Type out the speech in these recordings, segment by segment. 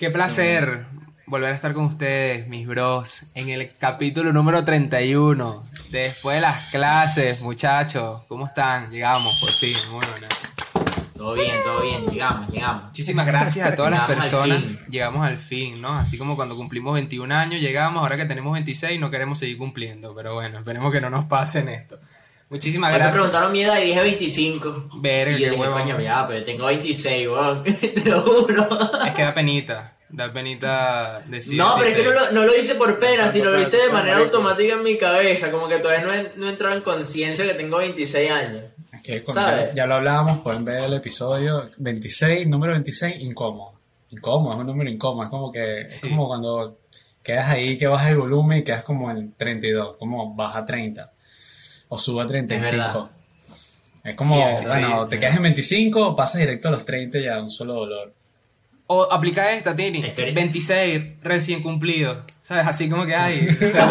Qué placer volver a estar con ustedes, mis bros, en el capítulo número 31. Después de las clases, muchachos, ¿cómo están? Llegamos, por fin, muy bueno. Todo bien, llegamos. Muchísimas gracias a todas las Llegamos al personas. fin. Llegamos al fin, ¿no? Así como cuando cumplimos 21 años, llegamos, ahora que tenemos 26 no queremos seguir cumpliendo, pero bueno, esperemos que no nos pase en esto. Muchísimas Me gracias. preguntaron mi edad y dije 25. Verga, y qué yo dije, huevón. coño, ya, pero tengo 26, weón. Te lo juro. Es que da penita decir. No, pero es que 26. no lo hice por pena, sino lo hice de manera marico. automática en mi cabeza. Como que todavía no he entrado en conciencia que tengo 26 años. Es que ¿Sabes? ya lo hablábamos, pueden ver el episodio 26, número 26, incómodo. Incómodo, es un número incómodo. Es como que es Sí. como cuando quedas ahí, que bajas el volumen y quedas como en 32, como baja a 30 o sube a 35. Es como, Sí, bueno, sí, te es quedas en 25, pasas directo a los 30 y ya un solo dolor. O aplica esta, Tini. Es que- 26 recién cumplidos. ¿Sabes? Así como que hay.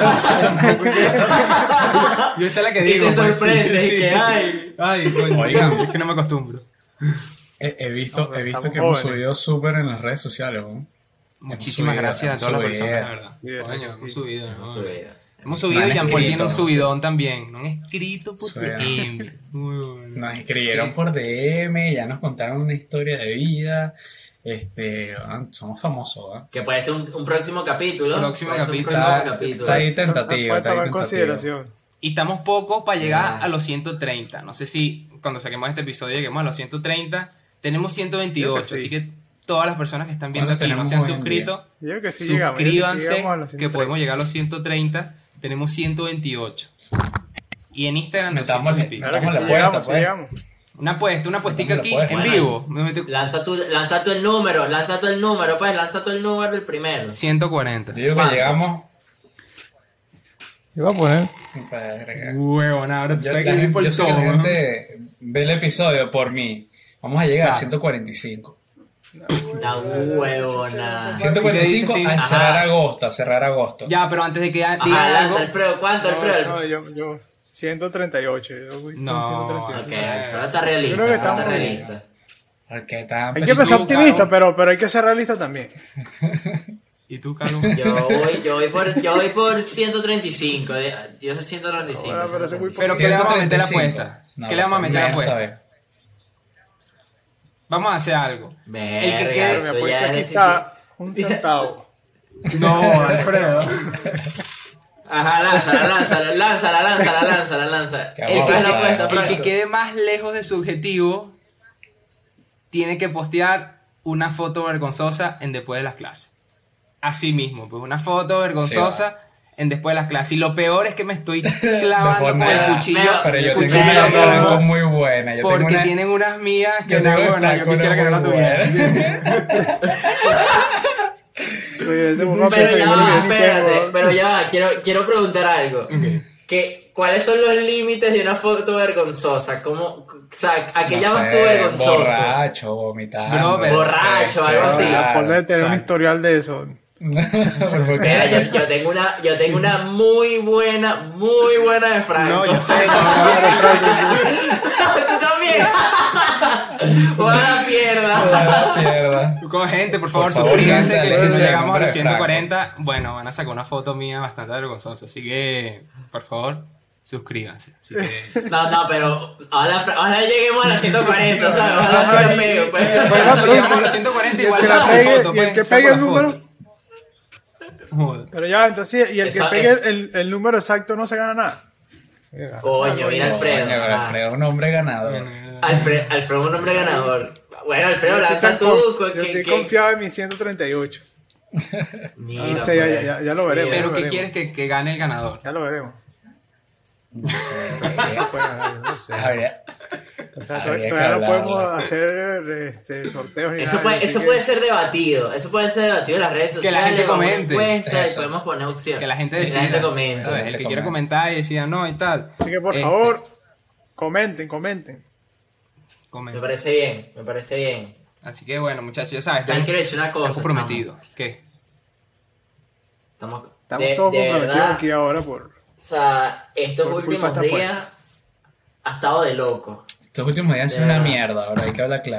Yo esa es la que Y digo. te pues, sorprende, sí, sí. que hay. Ay, coño. Oigan. Es que no me acostumbro. He visto pero que estamos hemos jóvenes. subido súper en las redes sociales, ¿no? Muchísimas subido, gracias a hemos todas las subido. personas, la verdad. Sí, verdad Coño, que hemos sí. subido, ¿no? Subida. Hemos subido No han y Jean Paul tiene un escrito. subidón también. No han escrito por Subida. DM. Muy bueno. Nos escribieron Sí. por DM, ya nos contaron una historia de vida. Somos famosos, ¿ah? Que puede ser un próximo capítulo. Próximo Puede ser un capítulo. próximo capítulo. Está ahí Puede tentativa, está ahí tomar en tentativa. consideración. Y estamos pocos para llegar Ah. a los 130. No sé si cuando saquemos este episodio lleguemos a los 130. Tenemos 128, Creo que sí. así que todas las personas que están viendo ¿Cuántos aquí y no tenemos se han hoy en suscrito, Yo creo que sí llegamos. yo creo que sí suscríbanse llegamos a los que 130. podemos llegar a los 130. Tenemos 128. Y en Instagram Metamos 200 y pico. Claro que Vamos sí a la puerta, llegamos, sí pues. llegamos. Una puestica Metamos aquí la puesta. en Bueno. vivo. Me meto Lanza tú el número, pues, lanza tú el número el primero. 140. Yo digo que ¿Cuánto? llegamos. Yo voy a poner. Huevón, ahora tú sabes que voy por Yo sé que la todo, ¿no? gente ve el episodio por mí. Vamos a llegar a Claro. 145. La huevona. 145 ¿Qué a dices, cerrar agosto. Ya, pero antes de que diga Ajá, algo. lanza Alfredo, ¿cuánto, Alfredo? No, yo 138. Yo voy con No, 138. Ok, Alfredo está realista. Yo creo que Alfredo está estamos bien. realista. Porque está Hay que empezar tú, optimista, Caro. pero hay que ser realista también. ¿Y tú, Carlos? Yo voy por 135. Yo soy 135. Ahora, pero eso es muy Pero ¿qué le vamos a meter a la 135. apuesta? No, ¿Qué le vamos a meter a la menos apuesta? todavía. Vamos a hacer algo. Verga, El que quede- Pero eso me apuesto ya aquí es está un centavo. No, Alfredo. Ajá, lánzala. Qué El vamos que, a Haz la ver, apuesta, el que Franco. quede más lejos de su objetivo tiene que postear una foto vergonzosa en después de las clases. Así mismo, pues una foto vergonzosa en después de las clases. Y lo peor es que me estoy clavando Mejor con el nada. cuchillo. Pero yo el tengo cuchillo una en de la Franco mano, muy buena. Yo porque tengo una, tienen unas mías que yo no, tengo de bueno, yo Franco quisiera que una no la muy tuvieran. Oye, ese fue una Pero pieza ya que yo va, ni espérate. tengo. Pero ya va, quiero preguntar algo. ¿Cuáles son los límites de una foto vergonzosa? ¿Cómo, o sea, ¿a qué no llamas sé, tú vergonzoso? borracho, vomitando. Bro, pero- Borracho, algo así. Claro. Por de tener un exacto. historial de eso. Porque- Mira, yo tengo una muy buena de Franco. No, yo sé. Tú también. Buena pierda. la pierda. Con gente, por favor, Por favor, suscríbanse gente, que si no acuérdense del llegamos a nombre los de 140, bueno, van a sacar una foto mía bastante vergonzosa. Así que, por favor, suscríbanse. Así que, No, pero ahora lleguemos a las 140, ¿sabes? Ojalá sea pego, pues. bueno, si llegamos a los 140, igual que la saco pegue- la foto. y el pues, que saco pegue la el foto. número. Joder. Pero ya, entonces, y el Eso- que pegue eso- el número exacto no se gana nada. Coño, mira Alfredo. Coño, Ah. Alfredo es un hombre ganador. Alfredo es un hombre ganador. Bueno, Alfredo, lanza tú. Yo estoy confiado en mi 138. Mira, No sé, pues. ya lo veremos. Pero, lo ¿qué veremos. quieres que gane el ganador? Ya lo veremos. No sé. No se puede ganar, no sé. Habría- O sea, habría que todavía no hablarlo. podemos hacer sorteos ni Eso nada. puede, así eso que- puede ser debatido. Eso puede ser debatido en las redes Que sociales. la gente vamos a comente. encuestas y Eso. podemos poner opciones. Que la gente Que decida. la gente comente. ¿Sabes? El que Gente quiera comente. comentar y decida no y tal. Así que por Este, favor, comenten. Me parece bien. Así que bueno, muchachos, ya sabes, También quiero decir una cosa. estamos prometidos. ¿Qué? Estamos Estamos todos comprometidos verdad, aquí ahora por... O sea, estos Por culpa últimos de esta días ha estado de loco. Estos últimos días han sido De una verdad. mierda, ahora hay que hablar claro.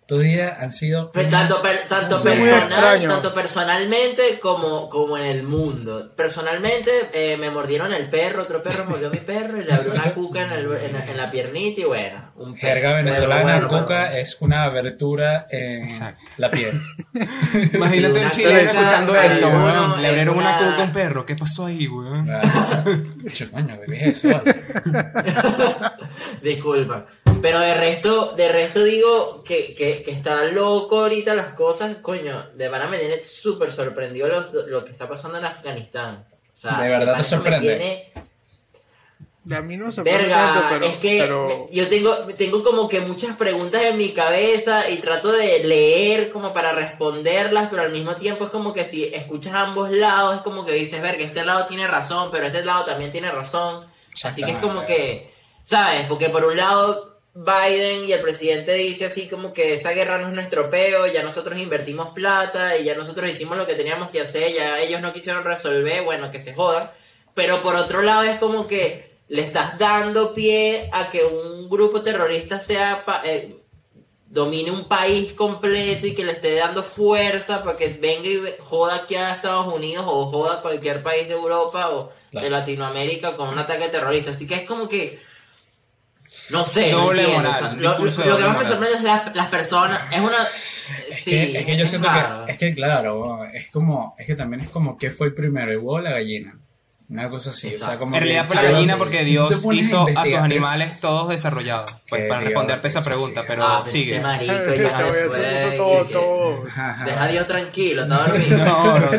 Estos días han sido... Pues tanto Muy extraño. tanto personalmente como en el mundo. Personalmente me mordieron el perro, otro perro mordió a mi perro y le abrió una cuca en la piernita y bueno, un perro. Jerga venezolana, Pero bueno, cuca es una abertura en Exacto. la piel. Imagínate una un chileno cosa, escuchando esto, uno weón. Le es abrieron una una- cuca a un perro. ¿Qué pasó ahí, weón? Coño, ¿qué es eso? Vale. Disculpa. Pero de resto digo que está loco ahorita las cosas, coño, de verdad me tiene súper sorprendido lo que está pasando en Afganistán. O sea, ¿De verdad te eso me sorprende? tiene- A mí no me sorprende Verga, tanto, es que pero yo tengo como que muchas preguntas en mi cabeza y trato de leer como para responderlas, pero al mismo tiempo es como que si escuchas ambos lados, es como que dices, verga, este lado tiene razón, pero este lado también tiene razón. Así que es como que, ¿sabes? Porque por un lado Biden y el presidente dice así como que esa guerra no es nuestro peo, ya nosotros invertimos plata y ya nosotros hicimos lo que teníamos que hacer, ya ellos no quisieron resolver, bueno, que se jodan. Pero por otro lado es como que le estás dando pie a que un grupo terrorista domine un país completo y que le esté dando fuerza para que venga y joda aquí a Estados Unidos o joda a cualquier país de Europa o de Latinoamérica con un ataque terrorista. Así que es como que no sé, no Doble entiendo. moral, O sea, un lo discurso de que doble más me moral. sorprende es las personas. Es una. Sí, Es que yo siento raro. que, es que claro, es que también es como, ¿qué fue primero, el huevo o la gallina? Una cosa así, o sea, Exacto. como En que- realidad fue la si gallina tú porque te Dios pones hizo a sus investigar, animales todos desarrollados. Pues Qué para Dios, responderte esa qué pregunta, sí. pero Pues sigue. este marico eso, ya se eso, fue. eso y todo, que- todo. Deja a Dios tranquilo, está dormido. No, bro.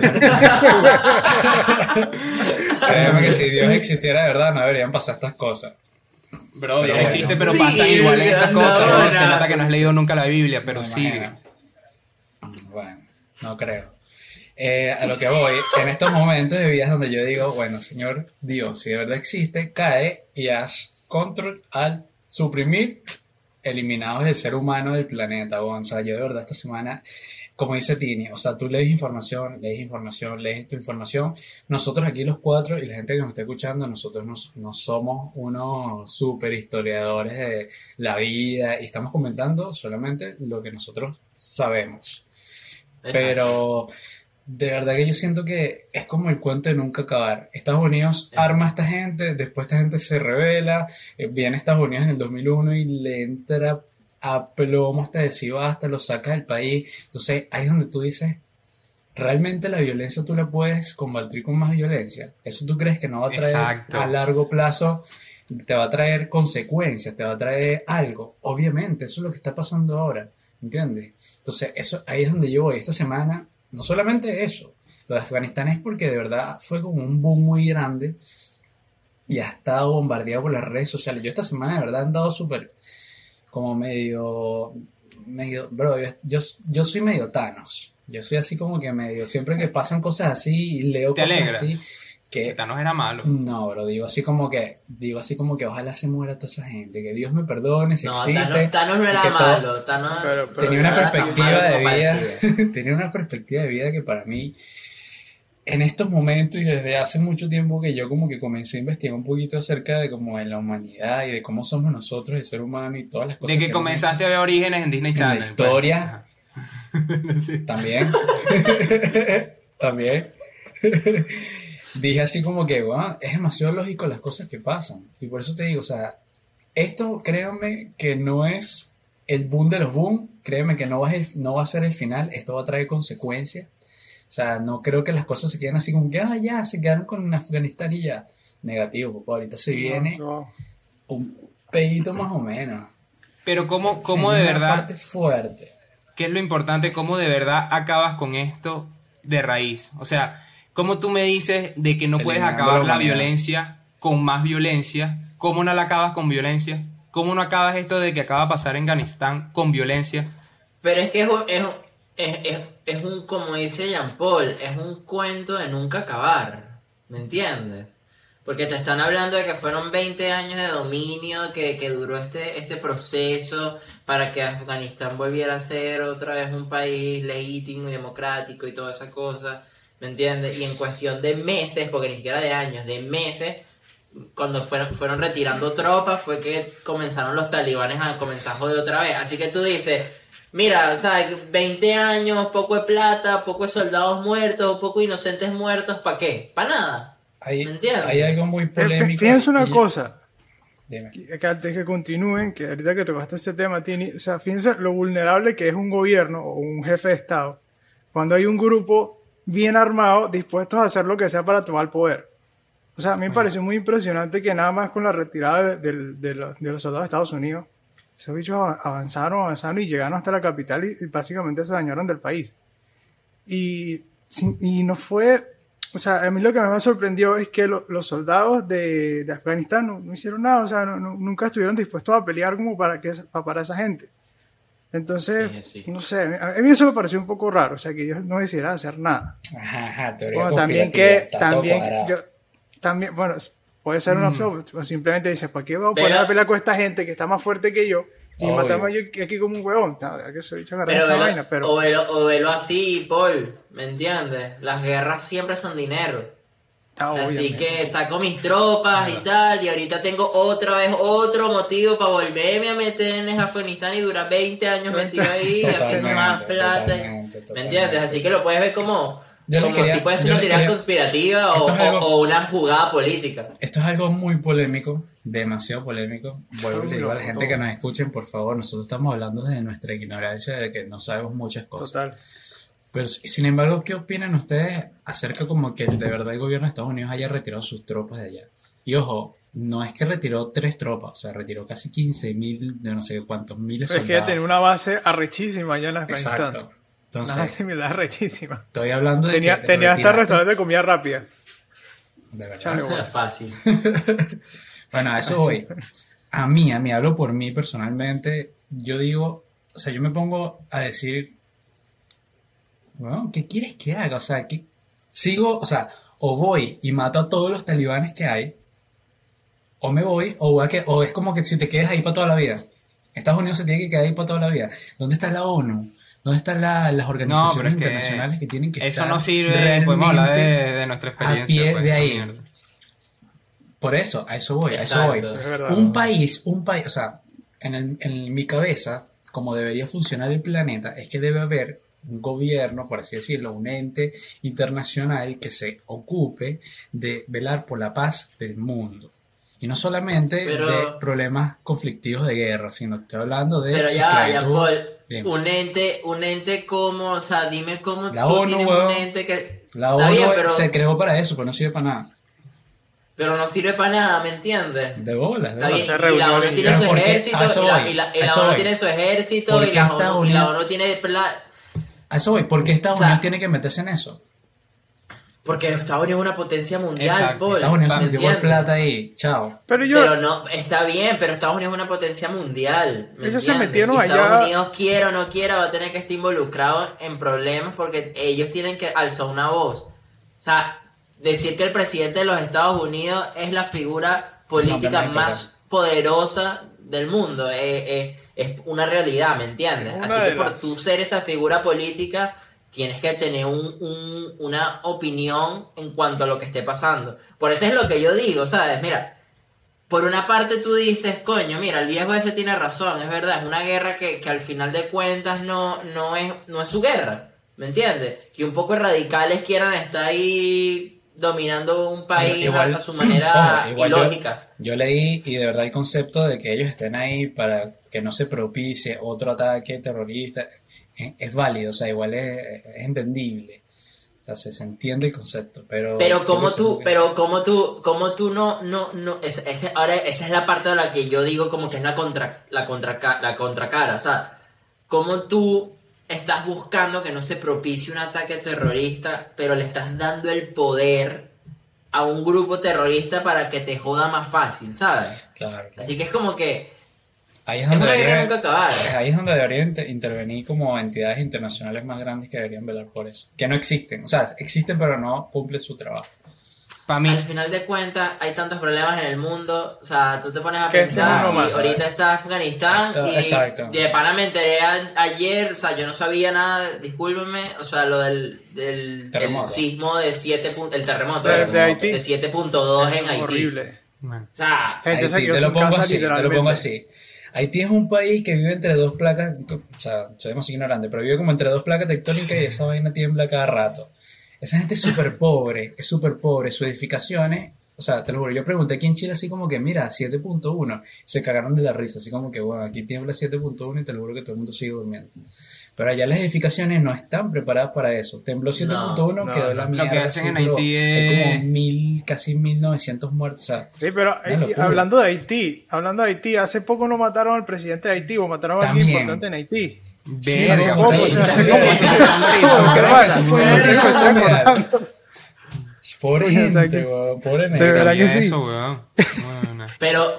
Créeme que si Dios existiera de verdad no deberían pasar estas cosas. Bro, Dios Pero existe, bueno. pero Sí, pasan igual en estas no, cosas. no, ¿no? Se no. nota que no has leído nunca la Biblia, pero Me sigue. imagino. Bueno, no creo. A lo que voy, en estos momentos de vida es donde yo digo, bueno, Señor Dios, si de verdad existe, cae y haz control al suprimir, eliminados del ser humano del planeta. O sea, yo de verdad esta semana, como dice Tini, o sea, tú lees información, lees tu información. Nosotros aquí los cuatro y la gente que nos está escuchando, nosotros no somos unos super historiadores de la vida y estamos comentando solamente lo que nosotros sabemos. Pero de verdad que yo siento que es como el cuento de nunca acabar. Estados Unidos arma a esta gente, después esta gente se revela, viene a Estados Unidos en el 2001 y le entra a plomo hasta decir hasta lo sacas del país. Entonces ahí es donde tú dices, ¿realmente la violencia tú la puedes combatir con más violencia? ¿Eso tú crees que no va a traer Exacto. a largo plazo? Te va a traer consecuencias, te va a traer algo. Obviamente, eso es lo que está pasando ahora, ¿entiendes? Entonces, eso ahí es donde yo voy. Esta semana, no solamente eso, lo de Afganistán es porque de verdad fue como un boom muy grande y ha estado bombardeado por las redes sociales. Yo esta semana de verdad he andado súper, como medio, bro, yo soy medio Thanos. Yo soy así como que medio, siempre que pasan cosas así y leo ¿Te cosas alegra? así, que Thanos era malo. no, bro, digo así como que ojalá se muera toda esa gente, que Dios me perdone si No, existe. Thanos no y era que todo- malo. Thanos Pero tenía una no era tan perspectiva malo de como vida, parecía. tenía una perspectiva de vida que para mí, en estos momentos y desde hace mucho tiempo que yo como que comencé a investigar un poquito acerca de como de la humanidad y de cómo somos nosotros, el ser humano y todas las cosas De que hemos comenzaste a ver Orígenes en Disney En Channel. la historia. Pues. Sí. hecho. También, también. Dije así como que, bueno, es demasiado lógico las cosas que pasan. Y por eso te digo, o sea, esto créanme que no es el boom de los boom, créeme que no va a ser el final, esto va a traer consecuencias. O sea, no creo que las cosas se queden así como que, ya, se quedaron con Afganistán y ya. Negativo, papá, ahorita se viene No, un pedito más o menos. Pero cómo Se de viene una verdad, parte fuerte. ¿qué es lo importante? ¿Cómo de verdad acabas con esto de raíz? O sea, ¿cómo tú me dices de que no puedes Eliminando acabar la la humanidad. violencia con más violencia? ¿Cómo no la acabas con violencia? ¿Cómo no acabas esto de que acaba de pasar en Afganistán con violencia? Pero es que es un, como dice Jean Paul, es un cuento de nunca acabar. ¿Me entiendes? Porque te están hablando de que fueron 20 años de dominio, que duró este proceso para que Afganistán volviera a ser otra vez un país legítimo y democrático y toda esa cosa. ¿Me entiendes? Y en cuestión de meses, porque ni siquiera de años, de meses, cuando fueron retirando tropas, fue que comenzaron los talibanes a comenzar a joder otra vez. Así que tú dices, mira, o sea, 20 años, poco de plata, poco de soldados muertos, poco de inocentes muertos, ¿para qué? ¿Para nada? ¿Me entiendes? Hay algo muy polémico. Fíjense una cosa, Dime. que antes que continúen, que ahorita que tocaste ese tema, Tini, o sea, fíjense lo vulnerable que es un gobierno o un jefe de Estado cuando hay un grupo bien armado dispuestos a hacer lo que sea para tomar el poder. O sea, a mí me pareció muy impresionante que nada más con la retirada de los soldados de Estados Unidos, esos bichos avanzaron y llegaron hasta la capital y básicamente se dañaron del país. Y no fue... O sea, a mí lo que me sorprendió es que los soldados de Afganistán no hicieron nada, o sea, nunca estuvieron dispuestos a pelear como para esa gente. Entonces, Sí. no sé, a mí eso me pareció un poco raro, o sea, que ellos no decidieran hacer nada. Ajá, teoría Bueno, también, bueno, puede ser una opción, o simplemente dices, ¿para qué voy a poner a pelear con esta gente que está más fuerte que yo y Obvio. matarme yo aquí como un huevón? No, que soy agarrar Pero esa vaina, pero... o velo así, Paul, ¿me entiendes? Las guerras siempre son dinero. Así obviamente. que saco mis tropas y tal, y ahorita tengo otra vez otro motivo para volverme a meter en Afganistán y durar 20 años metido ahí, haciendo más plata. Totalmente. ¿Me entiendes? Así que lo puedes ver como si puede ser yo una les teoría quería- conspirativa Esto es algo- o una jugada política. Esto es algo muy polémico, demasiado polémico. Vuelvo y le digo a la Todo. gente que nos escuchen, por favor, nosotros estamos hablando de nuestra ignorancia, de que no sabemos muchas cosas. Total. Pero, sin embargo, ¿qué opinan ustedes acerca como que de verdad el gobierno de Estados Unidos haya retirado sus tropas de allá? Y ojo, no es que retiró 3 tropas, o sea, retiró casi 15.000, de no sé cuántos miles Pero es que soldados. tenía una base arrechísima allá en Afganistán. Exacto. Una Entonces, base militar arrechísima. estoy hablando de Tenía que hasta retiraste- restaurante de comida rápida. De verdad. Chale, bueno. Fácil. Bueno, a eso voy. A mí, hablo por mí personalmente. Yo digo, o sea, yo me pongo a decir, bueno, ¿qué quieres que haga? O sea, que sigo, o sea, o voy y mato a todos los talibanes que hay, o me voy, o es como que si te quedas ahí para toda la vida. Estados Unidos se tiene que quedar ahí para toda la vida. ¿Dónde está la ONU? ¿Dónde están las organizaciones pero es que internacionales que tienen que eso estar no sirve, podemos hablar realmente de nuestra a experiencia. pie pues, de esa ahí? mierda. Por eso, a eso voy. Exacto. Eso es verdad. Un país, o sea, en mi cabeza, como debería funcionar el planeta, es que debe haber un gobierno, por así decirlo, un ente internacional que se ocupe de velar por la paz del mundo. Y no solamente Pero- de problemas conflictivos de guerra, sino estoy hablando de Pero ya, esclavitud. Paul, Dime. un ente como, o sea, dime cómo La tú ONU, tienes weón. un ente que... La Está ONU bien, pero, se creó para eso, pero no sirve para nada. pero no sirve para nada, ¿me entiendes? De bolas, de Está bolas. bien, hacer y la ONU reuniones tiene y su ya. ¿Por qué? ejército, A eso y la voy, a ONU eso voy. tiene su ejército, ¿Por y qué la Estados ONU, y la Unidos- ONU tiene plata. A eso voy. ¿Por qué Estados O sea, Unidos tiene que meterse en eso? Porque Estados Unidos es una potencia mundial, Exacto. Paul, Estados Unidos se ¿me metió por entiendes? plata ahí. Chao. Pero yo, Pero no, está bien, pero Estados Unidos es una potencia mundial. ¿me Ellos se entiendes? metieron Y allá- Estados Unidos, quiera o no quiera, va a tener que estar involucrado en problemas porque ellos tienen que alzar una voz. O sea, decir que el presidente de los Estados Unidos es la figura política No, más poderosa del mundo es una realidad, ¿me entiendes? Una Así de que por las- tú ser esa figura política tienes que tener una opinión en cuanto a lo que esté pasando. Por eso es lo que yo digo, ¿sabes? Mira, por una parte tú dices, coño, mira, el viejo ese tiene razón, es verdad, es una guerra que al final de cuentas no es su guerra, ¿me entiendes? Que un poco radicales quieran estar ahí dominando un país Igual- a su manera ojo, igual ilógica. Yo leí y de verdad el concepto de que ellos estén ahí para que no se propicie otro ataque terrorista es válido, o sea, igual es entendible. O sea, se entiende el concepto, pero Pero sí como lo tú, sé. como tú no, ahora esa es la parte de la que yo digo como que es la contracara, o sea, como tú estás buscando que no se propicie un ataque terrorista, pero le estás dando el poder a un grupo terrorista para que te joda más fácil, ¿sabes? Claro. Así que es como que Ahí es una guerra nunca acabar. ahí es donde debería intervenir como entidades internacionales más grandes que deberían velar por eso. Que no existen, o sea, existen pero no cumplen su trabajo. Para mí, Al final de cuentas hay tantos problemas en el mundo, o sea, tú te pones a Que pensar uno y más. ahorita está Afganistán y Exacto. de pana me enteré ayer, o sea, yo no sabía nada, discúlpenme, o sea, lo del Terremoto. el sismo de 7 el terremoto De Haití. de 7.2 en Haití. horrible. bueno, O sea, Gente, Ahí esa sí, que te yo lo pongo casa así, te lo literalmente. pongo así. Haití es un país que vive entre dos placas, o sea, soy demasiado ignorante, pero vive como entre dos placas tectónicas y esa vaina tiembla cada rato. Esa gente es súper pobre, sus edificaciones, o sea, te lo juro, yo pregunté aquí en Chile así como que, mira, 7.1, se cagaron de la risa, así como que, bueno, aquí tiembla 7.1 y te lo juro que todo el mundo sigue durmiendo. Pero allá las edificaciones no están preparadas para eso. Tembló 7.1, quedó la mierda. Lo que hacen en Haití hay como casi 1900 muertos. O sea, sí, pero hablando de Haití, hace poco no mataron al presidente de Haití, o mataron a alguien importante en Haití. Verga, pobre gente, weón, pobre de verdad que sí. Eso, weón. Pero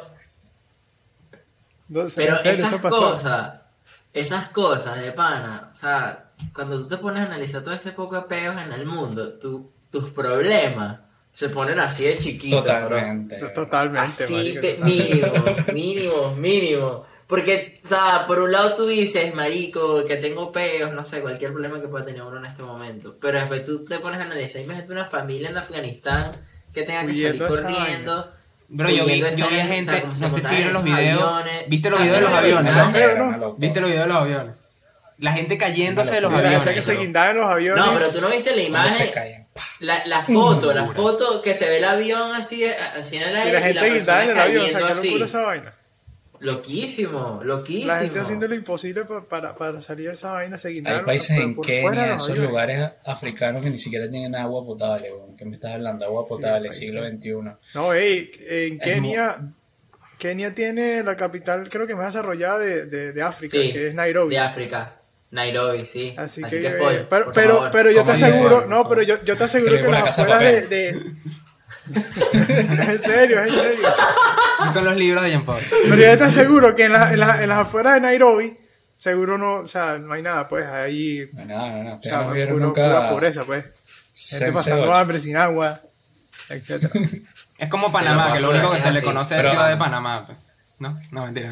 en serio, eso pasó. esas cosas de pana, o sea, cuando tú te pones a analizar todo ese poco de peos en el mundo, tus problemas se ponen así de chiquitos. Totalmente. Bro. Totalmente, Así marico. mínimo. Porque, o sea, por un lado tú dices, marico, que tengo peos, no sé, cualquier problema que pueda tener uno en este momento. Pero después tú te pones a analizar, imagínate una familia en Afganistán que tenga que salir corriendo. Bro, yo vi a gente, no sé si vieron los videos. ¿Viste los videos de los aviones, no? ¿Viste los videos de los aviones? La gente cayéndose de los aviones. Que se guindaban los aviones. No, pero tú no viste la imagen. La foto que se ve el avión así en el aire y la gente guindada en el avión, o sea, qué así. locura esa vaina. Loquísimo. La gente haciendo lo imposible para salir de esa vaina, se guindaron. Hay países en Kenia, esos lugares africanos que ni siquiera tienen agua potable, que me estás hablando, agua potable, siglo XXI. No, en Kenia tiene la capital, creo que más desarrollada de África, sí, que es Nairobi. De África. Nairobi, sí. Así que por pero favor. yo te aseguro, no, pero yo te aseguro que las afueras en serio. Esos son los libros de Jean Paul. Pero yo te aseguro que en las afueras de Nairobi, seguro no, o sea, no hay nada, pues, ahí. No. O sea, pura pobreza, pues. Gente pasando hambre, sin agua, etcétera. Es como Panamá, que lo único que se le conoce es Ciudad de Panamá, pues. No, mentira.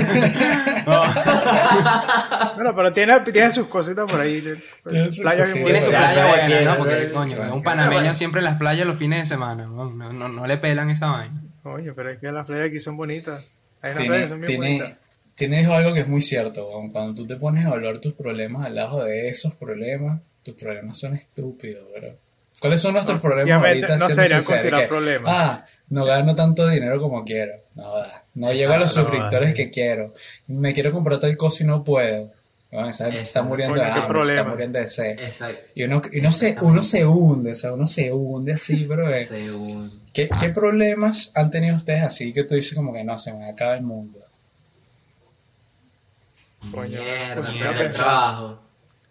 Bueno, pero tiene sus cositas por ahí. Playas tiene su playa buena, ¿no? Porque, coño, un panameño siempre en las playas los fines de semana. No le pelan esa vaina. Coño, pero es que las playas aquí son bonitas. Hay unas playas que son bien bonitas. Tienes algo que es muy cierto, cuando tú te pones a evaluar tus problemas al lado de esos problemas, tus problemas son estúpidos, bro. ¿Cuáles son nuestros problemas ahorita? No serían considerados problemas. No gano tanto dinero como quiero. No llego a los suscriptores que quiero. Me quiero comprar tal cosa y no puedo. Bueno, esa gente está muriendo de hambre, está muriendo de sed. Exacto. Y uno se hunde, o sea, uno se hunde así, bro. ¿Qué problemas han tenido ustedes así que tú dices como que no, se me acaba el mundo? Coño, mierda, el trabajo.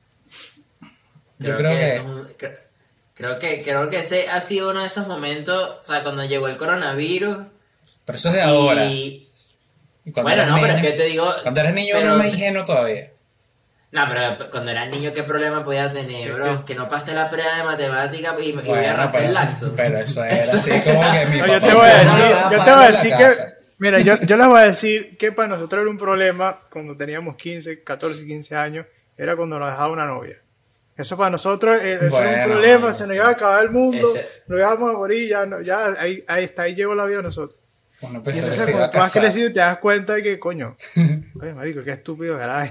Yo creo que ese ha sido uno de esos momentos, o sea, cuando llegó el coronavirus. Pero eso es de ahora. Bueno, no, pero es que te digo. Cuando eres niño no me ingenuo todavía. No, pero cuando eras niño, ¿qué problema podía tener, bro? Que no pasé la prueba de matemática y voy a raspar el laxo. Pero eso era así como que mi papá. Yo te voy a decir que. Mira, yo les voy a decir que para nosotros era un problema cuando teníamos 14, 15 años, era cuando nos dejaba una novia. Eso para nosotros eso era un problema, se nos iba a acabar el mundo, nos íbamos a morir, ya ahí llegó la vida de nosotros. Bueno, pues y entonces cuando tú has crecido y te das cuenta de que, coño, oye, marico, qué estúpido era,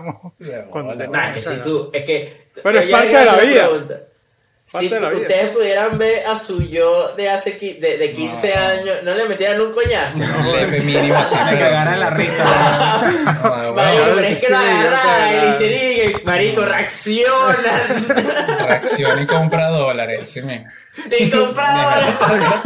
pero es parte de la vida. Si ustedes pudieran ver a su yo de hace de 15 años, ¿no le metieran un coñazo? Mínimo, así me cagaran la risa. Marico, pero es que lo agarraran y se diga, marico, reaccionan. Reacciona y compra dólares, así mismo. Y compra dólares.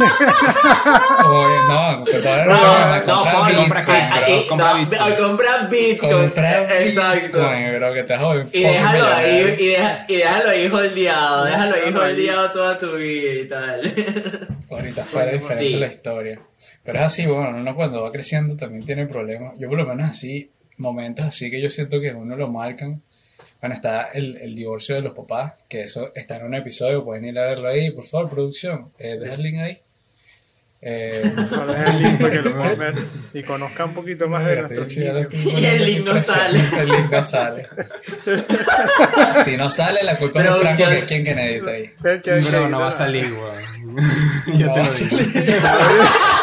Compra Bitcoin. Exacto. Y déjalo ahí holdeado. Déjalo ahí holdeado toda tu vida y tal. Ahorita fuera diferente la historia. Pero es así, bueno, uno cuando va creciendo también tiene problemas. Yo por lo menos así, momentos así que yo siento que uno lo marcan. Bueno, está el divorcio de los papás, que eso está en un episodio, pueden ir a verlo ahí, por favor, producción, deja el link ahí. Deja el link para que lo puedan ver y conozcan un poquito más de nuestros inicios. Y el link no sale. El link no sale. Si no sale, la culpa es de Franco, que es quien que edita ahí. Pero no va a salir, weón. Yo te lo digo.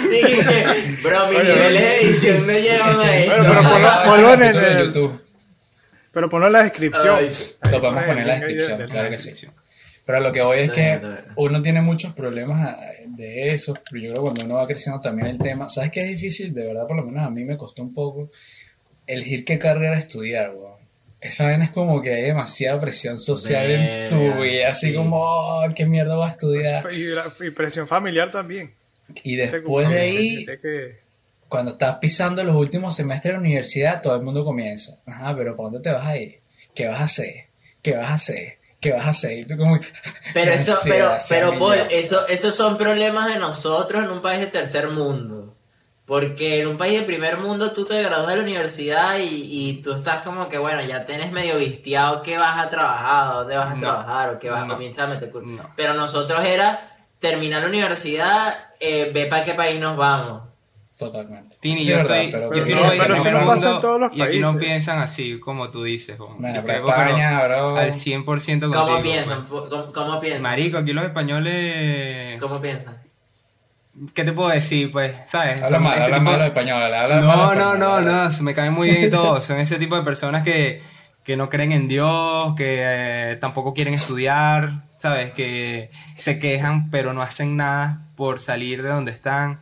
Bro, mis niveles de edición no llevan a eso. Bueno, pero ponlo en capítulo de el- YouTube. Pero ponlo en la descripción. Ay, Lo podemos poner en la Ahí, descripción, ahí, claro que sí. Pero lo que voy es Está bien, que está bien. uno tiene muchos problemas de eso, pero yo creo que cuando uno va creciendo también el tema, ¿sabes qué es difícil? De verdad, por lo menos a mí me costó un poco elegir qué carrera estudiar, weón. Esa vaina es como que hay demasiada presión social en tu Verga, vida, así sí. como, "Oh, ¿qué mierda vas a estudiar?" Y presión familiar también. Y O sea, después como de que ahí, tiene que- cuando estás pisando los últimos semestres de la universidad, todo el mundo comienza. Ajá, pero ¿para dónde te vas a ir? ¿Qué vas a hacer? ¿Qué vas a hacer? ¿Qué vas a hacer? Y tú como... Pero eso, ansiedad, pero sí, Paul, ya. esos son problemas de nosotros en un país de tercer mundo. Porque en un país de primer mundo tú te gradúas de la universidad y tú estás como que, bueno, ya tenés medio visteado qué vas a trabajar, dónde vas a No, trabajar o qué vas a no, comenzar a meter curso. no. Pero nosotros era terminar la universidad, ve para qué país nos vamos. Totalmente. Tini, Sí, yo verdad, estoy, pero- yo estoy no, en el pero si primer no pasa en mundo todos los y aquí no países. piensan así como tú dices. Bueno, Yo pero creo, España, bro. al 100% ¿Cómo contigo. piensan? pues. ¿Cómo piensan? Marico, aquí los españoles... ¿Cómo piensan? ¿Qué te puedo decir? Pues, ¿sabes? Habla Son mal, ese habla tipo- mal los españoles, habla mal No, los no, españoles, no, habla. no, se me caen muy bien y todo. Son ese tipo de personas que no creen en Dios, que tampoco quieren estudiar, ¿sabes? Que se quejan pero no hacen nada por salir de donde están.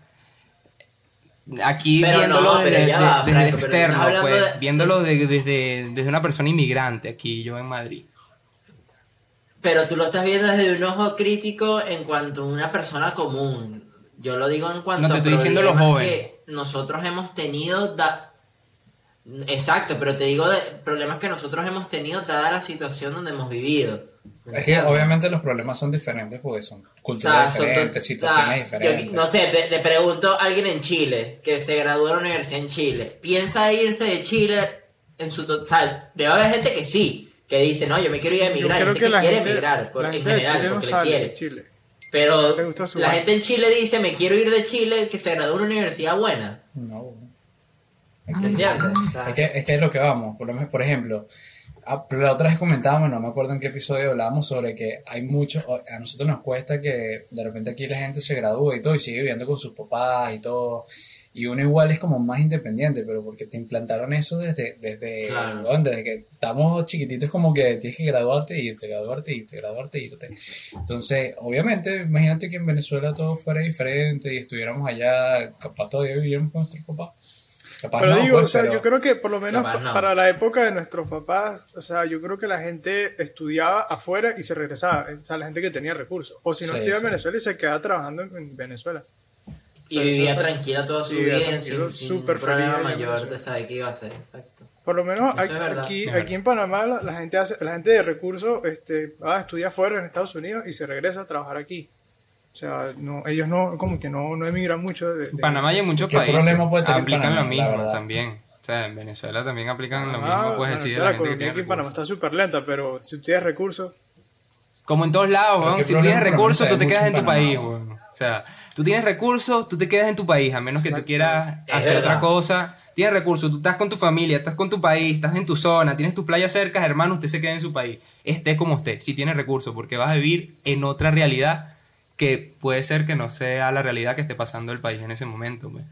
Aquí Pero viéndolo no, pero desde, ya va, desde Franco, pero externo, estás hablando pues, de- viéndolo desde una persona inmigrante aquí, yo en Madrid. Pero tú lo estás viendo desde un ojo crítico en cuanto a una persona común. Yo lo digo en cuanto No, te a estoy diciendo los problemas jóvenes. que nosotros hemos tenido. Exacto, pero te digo de problemas que nosotros hemos tenido dada la situación donde hemos vivido. Es que ¿Entiendes? obviamente los problemas son diferentes porque son O culturas sea, son diferentes, to- situaciones o sea, diferentes. yo no sé, te pregunto a alguien en Chile que se graduó de la universidad en Chile. ¿Piensa irse de Chile en su total? Debe haber gente que sí, que dice, no, yo me quiero ir a Yo emigrar. Hay creo gente que que la quiere gente, emigrar, la en gente de general, Chile no porque le sale quiere. de Chile. Pero Le gusta su la vaina. gente en Chile dice, me quiero ir de Chile, que se graduó en una universidad buena. No. ¿Entiendes? O sea, Es que es lo que vamos. Por ejemplo, pero la otra vez comentábamos, no me acuerdo en qué episodio hablábamos sobre que hay mucho, a nosotros nos cuesta que de repente aquí la gente se gradúe y todo y sigue viviendo con sus papás y todo. Y uno igual es como más independiente, pero porque te implantaron eso Claro. weón, desde que estamos chiquititos, como que tienes que graduarte e irte, graduarte e irte, graduarte e irte. Entonces, obviamente, imagínate que en Venezuela todo fuera diferente y estuviéramos allá, capaz todavía viviéramos con nuestros papás. Capaz Pero no, digo, pues, o sea, pero- yo creo que por lo menos Capaz no. para la época de nuestros papás, o sea, yo creo que la gente estudiaba afuera y se regresaba, o sea, la gente que tenía recursos. O si no Sí, estudiaba sí. en Venezuela y se quedaba trabajando en Venezuela. y pero vivía eso- tranquila toda su y vivía vida tranquilo, sin súper ningún problema feliz allá en mayor de Venezuela. saber qué iba a hacer. Exacto. Por lo menos Eso es verdad. aquí en Panamá la gente la gente de recursos va a estudiar afuera en Estados Unidos y se regresa a trabajar aquí. O sea, no, ellos no, como que no emigran mucho En Panamá y en muchos ¿Qué países problema puede tener aplican Panamá, lo mismo la verdad? también. O sea, en Venezuela también aplican lo Ah, mismo, puedes bueno, decir, la la gente que economía tiene aquí en Panamá recursos. está súper lenta, pero si tienes recursos, Como en todos lados, Pero weón. qué Si problema tienes por lo recursos, menos tú te hay quedas mucho en tu en Panamá, país, weón. weón. O sea, tú tienes recursos, tú te quedas en tu país, a menos que tú Exacto. quieras Es hacer verdad. otra cosa. Tienes recursos, tú estás con tu familia, estás con tu país, estás en tu zona, tienes tus playas cerca, hermano, usted se queda en su país. Esté como esté, si tiene recursos, porque vas a vivir en otra realidad que puede ser que no sea la realidad que esté pasando el país en ese momento, pues.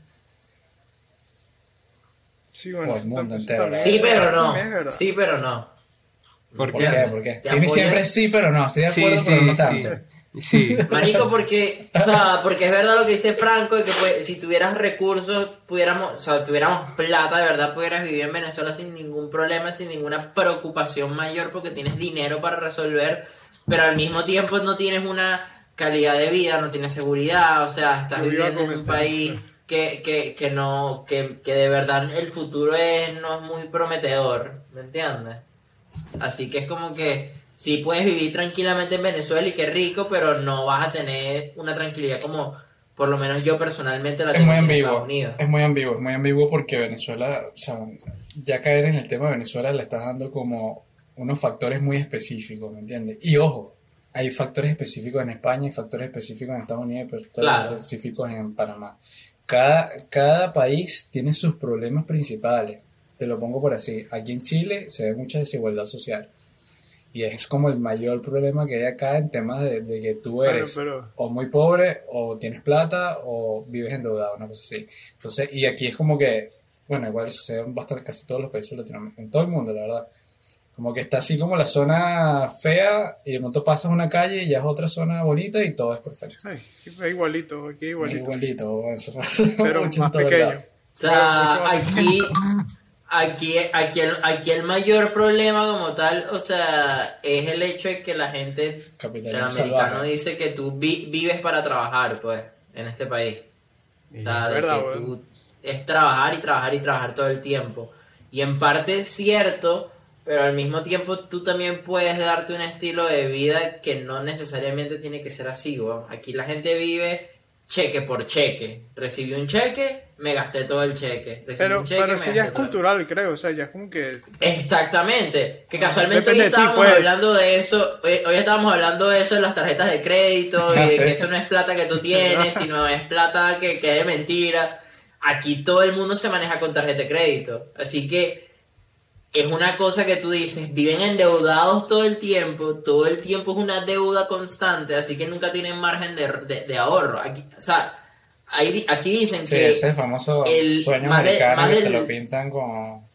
sí, bueno, O el mundo eso entero, también- Sí, pero eso no. también es verdad. Sí, pero no. ¿Por ¿Por qué? qué? ¿Por qué? ¿Te Tiene apoyan? siempre sí, pero no. Estoy de Sí, acuerdo, pero no sí, tanto. sí. Marico, porque es verdad lo que dice Franco, y que pues, si tuvieras recursos, tuviéramos plata, de verdad pudieras vivir en Venezuela sin ningún problema, sin ninguna preocupación mayor, porque tienes dinero para resolver, pero al mismo tiempo no tienes una calidad de vida, no tienes seguridad, o sea, estás Yo iba a viviendo en un comentar país eso. que de verdad el futuro no es muy prometedor, ¿me entiendes? Así que es como que sí puedes vivir tranquilamente en Venezuela y qué rico, pero no vas a tener una tranquilidad como por lo menos yo personalmente la Es tengo muy aquí en Estados ambiguo. Unidos. Es muy ambiguo porque Venezuela, o sea, ya caer en el tema de Venezuela le estás dando como unos factores muy específicos, ¿me entiendes? Y ojo, hay factores específicos en España, hay factores específicos en Estados Unidos, y factores Claro. específicos en Panamá. Cada país tiene sus problemas principales. Te lo pongo por así. Aquí en Chile se ve mucha desigualdad social. Y es como el mayor problema que hay acá en temas de que tú Bueno, eres pero o muy pobre, o tienes plata, o vives endeudado, una cosa así. Entonces, y aquí es como que, bueno, igual sucede en bastante casi todos los países latinoamericanos, en todo el mundo, la verdad. Como que está así como la zona fea, y de pronto pasas una calle y ya es otra zona bonita y todo es perfecto. ay, es igualito, aquí igualito. Igualito, eso pasa Pero mucho en más todos pequeño. lados. O sea, Mucho más aquí el mayor problema como tal, o sea, es el hecho de que la gente del Capitalismo americano salvaje. dice que tú vives para trabajar, pues, en este país. O sea, de verdad, que weón. tú es trabajar y trabajar y trabajar todo el tiempo. Y en parte es cierto, pero al mismo tiempo tú también puedes darte un estilo de vida que no necesariamente tiene que ser así, weón. Aquí la gente vive cheque por cheque. Recibí un cheque, me gasté todo el cheque. Recibí un cheque, Pero me eso ya gasté es todo. cultural, creo. O sea, ya es como que. Exactamente, que casualmente hoy Depende de ti, estábamos pues. hablando de eso, hoy estábamos hablando de eso en las tarjetas de crédito y Ah, de sí. que eso no es plata que tú tienes, sino es plata que es de mentira. Aquí todo el mundo se maneja con tarjeta de crédito, así que es una cosa que tú dices, viven endeudados todo el tiempo es una deuda constante, así que nunca tienen margen de ahorro. Aquí, o sea, aquí dicen Sí, que ese famoso el- sueño más de- americano más que te del- lo pintan como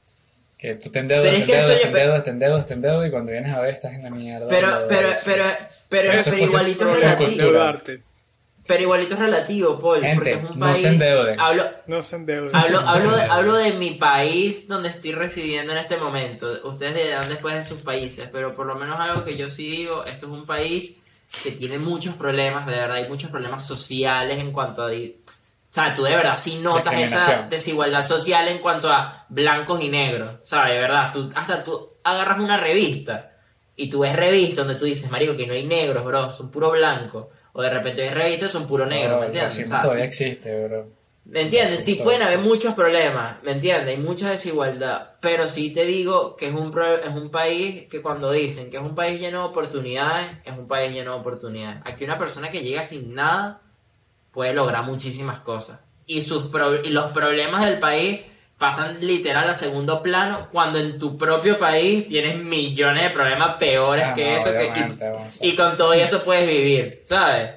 que tú te endeudas, Pero te es que el endeudas, te sueño- endeudas, te endeudas, te endeudas, y cuando vienes a ver estás en la mierda. pero, endeudado, pero, sí. pero, pero, Eso pero es igualito es Problema relativo. cultura. endeudarte. Pero igualito es relativo, Paul, Gente, porque es un no país. se endeuden. No se endeudan. Hablo de mi país donde estoy residiendo en este momento. Ustedes dirán después de sus países, pero por lo menos algo que yo sí digo, esto es un país que tiene muchos problemas, de verdad, hay muchos problemas sociales en cuanto a... O sea, tú de verdad sí notas esa Discriminación. desigualdad social en cuanto a blancos y negros. O sea, de verdad, hasta tú agarras una revista y tú ves revistas donde tú dices, marico, que no hay negros, bro, son puro blancos. O de repente ves revistas son puro negros, ¿me El entiendes? racismo O sea, todavía sí. existe, bro. ¿Me entiendes? Sí, Todo pueden haber existe. muchos problemas, ¿me entiendes? Hay mucha desigualdad, pero sí te digo que es un país que cuando dicen que es un país lleno de oportunidades, es un país lleno de oportunidades. Aquí una persona que llega sin nada puede lograr muchísimas cosas. Y los problemas del país pasan literal a segundo plano cuando en tu propio país tienes millones de problemas peores Ah, que no, eso obviamente, vamos a- y con todo eso puedes vivir, ¿sabes?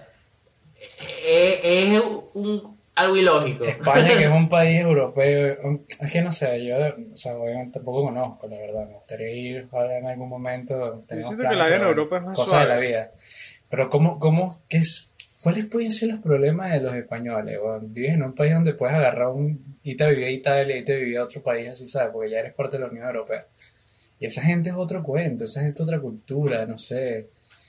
Es algo ilógico. España, que es un país europeo, es que no sé, yo, o sea, obviamente tampoco conozco, la verdad, me gustaría ir ahora en algún momento, tenemos siento que planes, la vida en pero Europa es más cosas de suave. la vida, pero ¿cuáles pueden ser los problemas de los españoles? Bueno, vives en un país donde puedes agarrar irte a vivir a Italia, irte a vivir a otro país, así, ¿sabes? Porque ya eres parte de la Unión Europea, y esa gente es otro cuento, esa gente es otra cultura, no sé.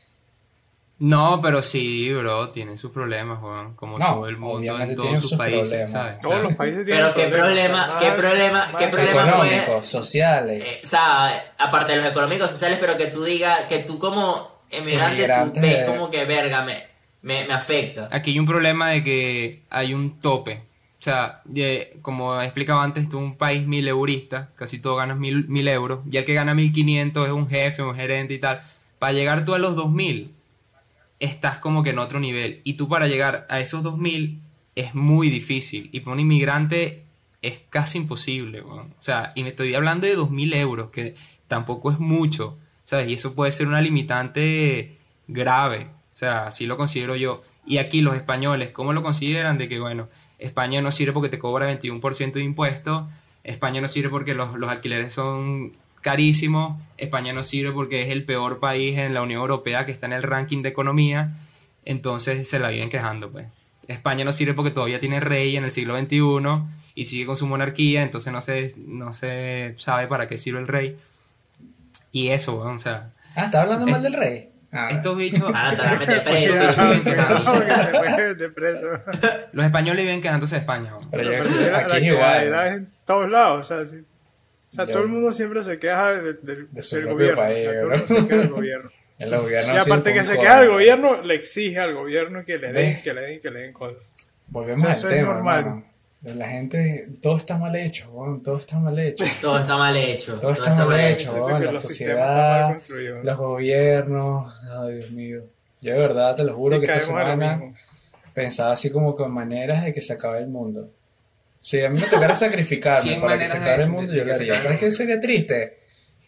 No, pero sí, bro, tienen sus problemas, weón, como No, todo el mundo obviamente en todos tienen sus sus países, problemas. ¿sabes? Todos los países tienen Pero qué problema, qué problema Económicos, puede, sociales. o sea, aparte de los económicos sociales, pero que tú digas, que tú como emigrante, tú Inmigrante ves de- como que verga, me afecta. Aquí hay un problema de que hay un tope. O sea, como explicaba antes, tú un país 1000 eurista, casi todo ganas 1000 euros. Y el que gana 1500 es un jefe, un gerente y tal. Para llegar tú a los 2000, estás como que en otro nivel. Y tú para llegar a esos 2000 es muy difícil. Y para un inmigrante es casi imposible, weón. O sea, y me estoy hablando de 2000 euros, que tampoco es mucho, ¿sabes? Y eso puede ser una limitante grave. O sea, así lo considero yo. Y aquí los españoles, ¿cómo lo consideran? De que, bueno, España no sirve porque te cobra 21% de impuestos. España no sirve porque los alquileres son carísimos. España no sirve porque es el peor país en la Unión Europea que está en el ranking de economía. Entonces se la viven quejando, pues. España no sirve porque todavía tiene rey en el siglo XXI y sigue con su monarquía, entonces no se sabe para qué sirve el rey. Y eso, weón, o sea, ¿Estás hablando mal del rey? estos bichos, Ah, te van a meter preso. estos bichos viven quejándose. de preso. Los españoles viven quejándose de España, weón. Pero yo Pero sí, la aquí es quejalera igual. es en todos lados. O sea, Ya. todo el mundo siempre se queja De su del propio gobierno. país, O sea, todo el ¿verdad? mundo se queja del gobierno. El gobierno Y aparte sí, que se con queja del joda. gobierno, le exige al gobierno que le den, ¿Ves? que le den cosas. Volvemos O sea, al eso es tema, normal. hermano. La gente, todo está mal hecho, weón, todo está mal hecho. Todo está mal hecho. Todo está mal hecho, Siento weón, que la los sistemas sociedad, están mal construidos. los gobiernos, ay Dios mío. Yo de verdad te lo juro Y que esta caemos en lo semana mismo. pensaba así como con maneras de que se acabe el mundo. Si a mí me tocara sacrificarme 100 para que se maneras acabe de- el mundo, de yo que lo se haría. acabe ¿Sabes el qué sería triste?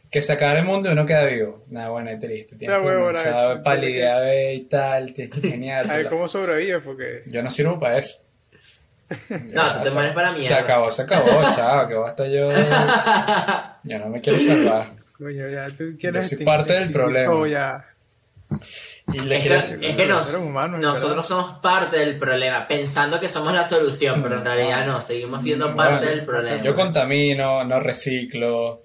que se acaba el mundo y uno queda vivo. Nada, bueno, es triste. Tienes La huevona, comenzado palidear y tal, tienes que A ver genial. cómo sobrevives, porque Yo no sirvo para eso. No, tú te mueres para la Se mierda. acabó, chao, que basta yo. Yo no me quiero salvar. coño, ya tú quieres Yo soy parte del problema. Oh, ya. Y le Es quiero que Los seres humanos, nosotros somos parte del problema, pensando que somos la solución, pero en realidad no, seguimos siendo parte Bueno, del problema. yo contamino, no reciclo,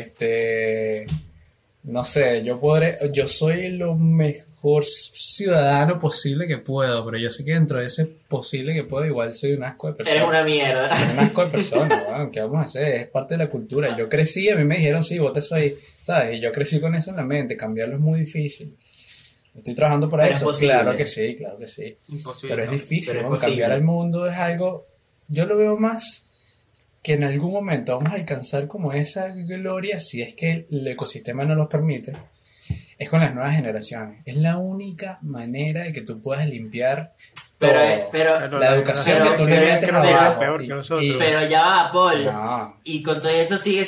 no sé, yo soy lo mejor ciudadano posible que puedo, pero yo sé que dentro de ese posible que puedo, igual soy un asco de persona. Eres una mierda. Soy un asco de persona, weón, ¿qué vamos a hacer? Es parte de la cultura. Yo crecí, a mí me dijeron, sí, bota eso ahí, ¿sabes? Y yo crecí con eso en la mente, cambiarlo es muy difícil. Estoy trabajando para Pero es eso, posible. claro que sí. Imposible. Pero es ¿no? difícil, Pero es ¿no? posible. Cambiar el mundo es algo, yo lo veo más que en algún momento vamos a alcanzar como esa gloria, si es que el ecosistema nos lo permite, es con las nuevas generaciones. Es la única manera de que tú puedas limpiar todo. Pero La educación que tú le metes creo que es abajo. peor que nosotros. Pero ya va, Paul. No. Y con todo eso sigue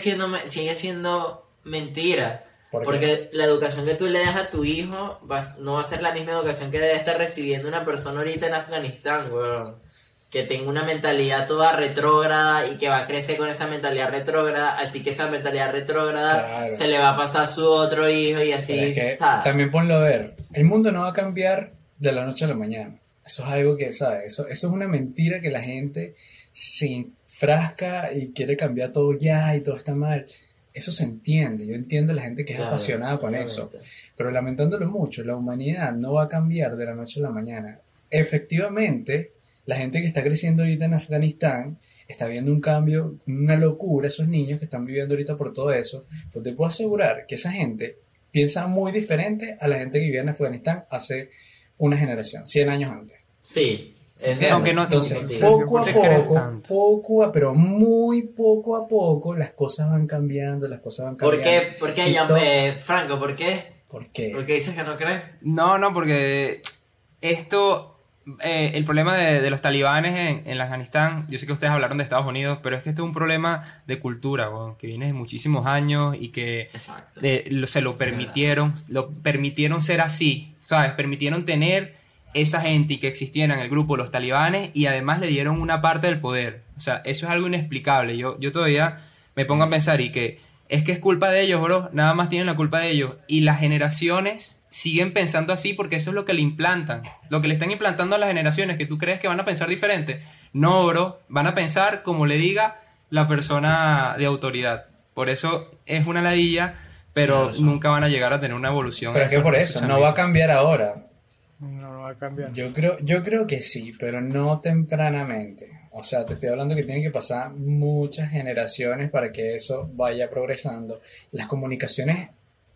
siendo mentira. ¿Por qué? Porque la educación que tú le das a tu hijo no va a ser la misma educación que debe estar recibiendo una persona ahorita en Afganistán, weón. Que tenga una mentalidad toda retrógrada y que va a crecer con esa mentalidad retrógrada. Así que esa mentalidad retrógrada Claro. se le va a pasar a su otro hijo y así. Pero es que ¿sabes? también ponlo a ver, el mundo no va a cambiar de la noche a la mañana. Eso es algo que, ¿sabes? Eso es una mentira que la gente se enfrasca y quiere cambiar todo ya y todo está mal. Eso se entiende, yo entiendo a la gente que es Claro, apasionada con obviamente. eso, pero lamentándolo mucho, la humanidad no va a cambiar de la noche a la mañana. Efectivamente, la gente que está creciendo ahorita en Afganistán está viendo un cambio, una locura, esos niños que están viviendo ahorita por todo eso, pues te puedo asegurar que esa gente piensa muy diferente a la gente que vivía en Afganistán hace una generación, 100 años antes. Sí. Aunque no- Entonces, sí, poco a sí, te creas poco, tanto. pero muy poco a poco, las cosas van cambiando, las cosas van ¿Por cambiando. qué? ¿Por qué, Y Jan- todo- Franco? ¿Por qué? ¿Por qué? ¿Por qué dices que no crees? No, porque esto, el problema de los talibanes en Afganistán, yo sé que ustedes hablaron de Estados Unidos, pero es que esto es un problema de cultura, weón, que viene de muchísimos años y que Exacto. se lo permitieron ser así, ¿sabes? Permitieron tener esa gente y que existieran el grupo los talibanes y además le dieron una parte del poder. O sea, eso es algo inexplicable. Yo todavía me pongo a pensar y que es culpa de ellos, bro. Nada más tienen la culpa de ellos. Y las generaciones siguen pensando así porque eso es lo que le implantan. Lo que le están implantando a las generaciones, que tú crees que van a pensar diferente. No, bro. Van a pensar como le diga la persona de autoridad. Por eso es una ladilla, pero nunca van a llegar a tener una evolución. Pero es que por eso, no va a cambiar ahora. No va a cambiar. Yo creo que sí, pero no tempranamente. O sea, te estoy hablando que tienen que pasar muchas generaciones para que eso vaya progresando. Las comunicaciones,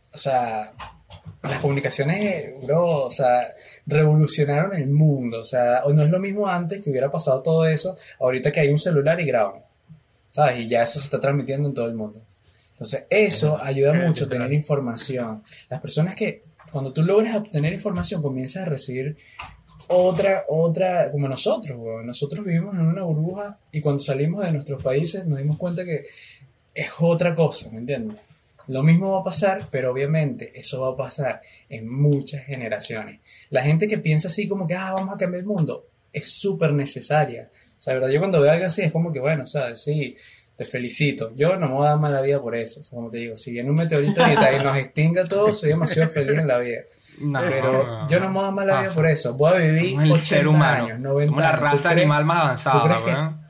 bro, o sea, revolucionaron el mundo. O sea, no es lo mismo antes que hubiera pasado todo eso, ahorita que hay un celular y graban, ¿sabes? Y ya eso se está transmitiendo en todo el mundo. Entonces, eso ayuda mucho a tener información. Las personas que, cuando tú logras obtener información, comienzas a recibir otra, como nosotros, weón. Nosotros vivimos en una burbuja y cuando salimos de nuestros países nos dimos cuenta que es otra cosa, ¿me entiendes? Lo mismo va a pasar, pero obviamente eso va a pasar en muchas generaciones. La gente que piensa así como que, vamos a cambiar el mundo, es súper necesaria. O sea, de verdad, yo cuando veo algo así es como que, bueno, ¿sabes? Sí, te felicito. Yo no me voy a dar mala vida por eso. O sea, como te digo, si viene un meteorito y nos extinga a todos, soy demasiado feliz en la vida. No, Pero yo no me voy a dar mala vida pasa. por eso. Voy a vivir Somos el 80 ser humano. años, 90 Somos la años. ¿Tú raza crees- animal más ¿tú avanzada, crees que- weón.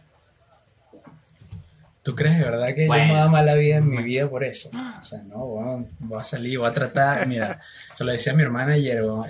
¿Tú crees de verdad que yo Bueno. me voy a dar mala vida en mi vida por eso? O sea, no, weón, voy a salir, voy a tratar. Mira, se lo decía a mi hermana ayer, weón,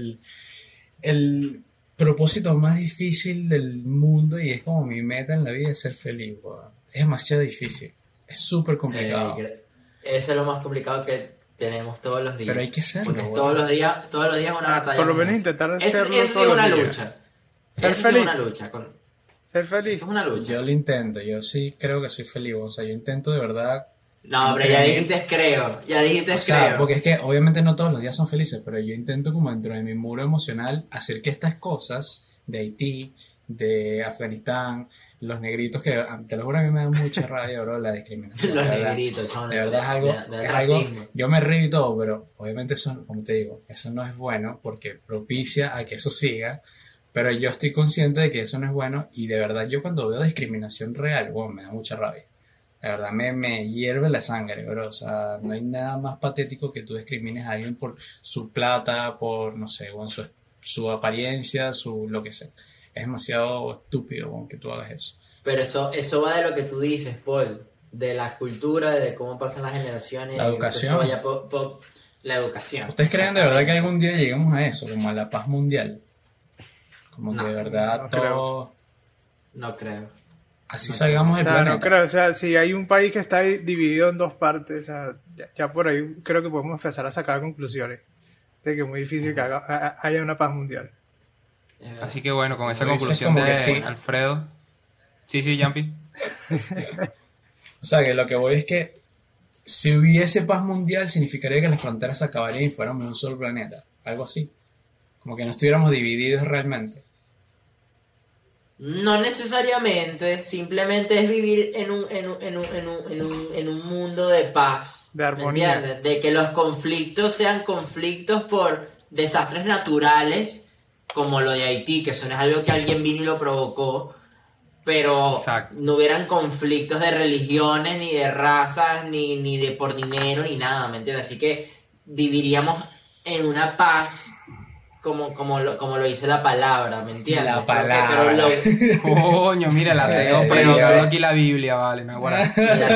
el propósito más difícil del mundo y es como mi meta en la vida es ser feliz, weón. Es demasiado difícil. Es súper complicado. Eso es lo más complicado que tenemos todos los días. Pero hay que hacerlo, Porque bueno. todos los días es una batalla. Por lo con menos eso. intentar Eso hacerlo sí todos es una los días. lucha. Ser Eso sí feliz. es una lucha. Ser feliz. Eso es una lucha. Yo lo intento, yo sí creo que soy feliz, o sea, yo intento de verdad. No, pero ya dijiste creo. Ya dijiste O sea, creo. porque es que obviamente no todos los días son felices, pero yo intento como dentro de mi muro emocional hacer que estas cosas de Haití, de Afganistán, los negritos que, te lo juro, a mí me da mucha rabia, bro, la discriminación. Los de verdad. negritos, son De verdad es algo, yo me río y todo, pero obviamente eso, como te digo, eso no es bueno porque propicia a que eso siga, pero yo estoy consciente de que eso no es bueno y de verdad yo cuando veo discriminación real, wow, me da mucha rabia. De verdad me hierve la sangre, bro. O sea, no hay nada más patético que tú discrimines a alguien por su plata, por, no sé, bueno, su apariencia, su lo que sea. Es demasiado estúpido bueno, que tú hagas eso. Pero eso va de lo que tú dices, Paul, de la cultura, de cómo pasan las generaciones. La educación. Vaya la educación. ¿Ustedes creen de verdad que algún día lleguemos a eso, como a la paz mundial? Como que de verdad no todo... No creo. Así salgamos del O sea, planeta. no creo, o sea, si hay un país que está dividido en dos partes, o sea, ya por ahí creo que podemos empezar a sacar conclusiones de que es muy difícil que haya una paz mundial. Así que bueno, con esa Tú dices conclusión como de que sí. Alfredo. Sí, Jumpy. O sea, que lo que voy es que si hubiese paz mundial significaría que las fronteras se acabarían y fuéramos un solo planeta. Algo así. Como que no estuviéramos divididos realmente. No necesariamente, simplemente es vivir en un mundo de paz. De armonía. ¿Me entiendes? De que los conflictos sean conflictos por desastres naturales, como lo de Haití, que eso no es algo que alguien vino y lo provocó, pero Exacto. no hubieran conflictos de religiones, ni de razas, ni de por dinero, ni nada, ¿me entiendes? Así que viviríamos en una paz como lo dice la palabra, ¿me entiendes? La palabra. Coño, mira, la tengo predicando aquí la Biblia, vale, no guarda.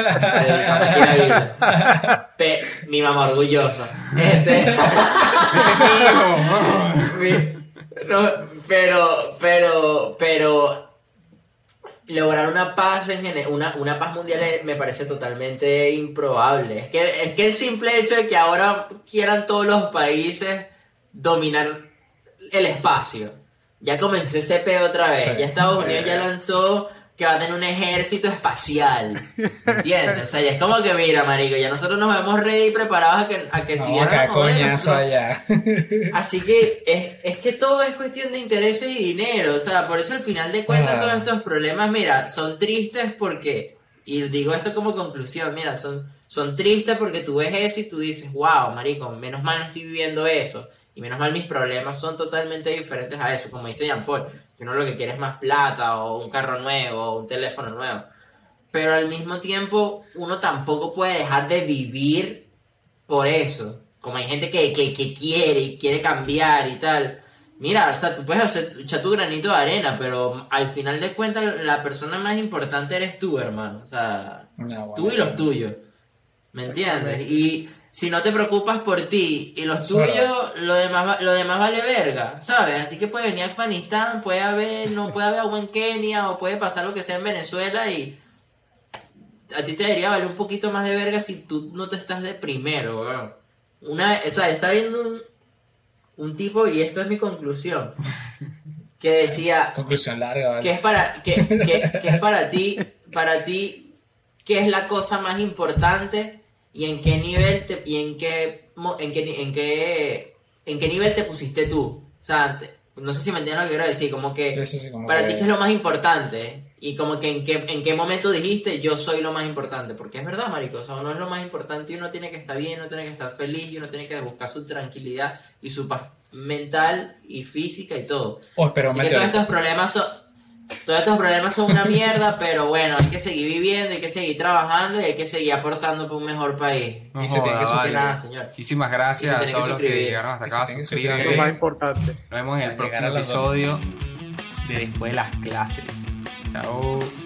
Mi mamá orgullosa. Ese hijo. Pero lograr una paz una paz mundial me parece totalmente improbable. Es que el simple hecho de que ahora quieran todos los países dominar el espacio. Ya comenzó ese peo otra vez. Sí. Ya Estados Unidos ya lanzó que va a tener un ejército espacial. ¿Entiendes? O sea, ya es como que mira, marico, ya nosotros nos vemos ready y preparados a que No, siguieran acá a joder, coñazo nosotros- allá. Así que es que todo es cuestión de intereses y dinero, o sea, por eso al final de cuentas todos estos problemas, mira, son tristes porque, y digo esto como conclusión, mira, son tristes porque tú ves eso y tú dices, wow, marico, menos mal no estoy viviendo eso, y menos mal mis problemas son totalmente diferentes a eso, como dice Jean Paul, que uno lo que quiere es más plata, o un carro nuevo, o un teléfono nuevo, pero al mismo tiempo uno tampoco puede dejar de vivir por eso. Como hay gente que quiere y quiere cambiar y tal. Mira, o sea, tú puedes echar tu granito de arena, pero al final de cuentas la persona más importante eres tú, hermano. O sea, No, tú bueno, y los tuyos. ¿Me entiendes? Y si no te preocupas por ti y los Eso es tuyos, lo demás vale verga, ¿sabes? Así que puede venir a Afganistán, puede haber agua en Kenia o puede pasar lo que sea en Venezuela y a ti te debería valer un poquito más de verga si tú no te estás de primero, weón. O sea, está viendo un tipo, y esto es mi conclusión, que decía Conclusión larga, ¿vale? que es para ti, ¿qué es la cosa más importante y en qué nivel en qué nivel te pusiste tú? O sea, no sé si me entiendes lo que quiero decir, como que Sí, como para que- ti qué es lo más importante y como que en qué momento dijiste yo soy lo más importante, porque es verdad, marico, o sea, uno es lo más importante y uno tiene que estar bien, uno tiene que estar feliz y uno tiene que buscar su tranquilidad y su paz mental y física y todo. Oh, pero Así que todos estos problemas son una mierda, pero bueno, hay que seguir viviendo, hay que seguir trabajando y hay que seguir aportando para un mejor país. No Y se tiene que joda, suscribir. Nada, señor. Muchísimas Y gracias se a tiene que todos los que suscribir. llegaron hasta Y se acá. tiene que Lo Suscríbanse. más importante. Nos vemos en el Para llegar próximo a las dos. episodio de Después de las Clases. Chao.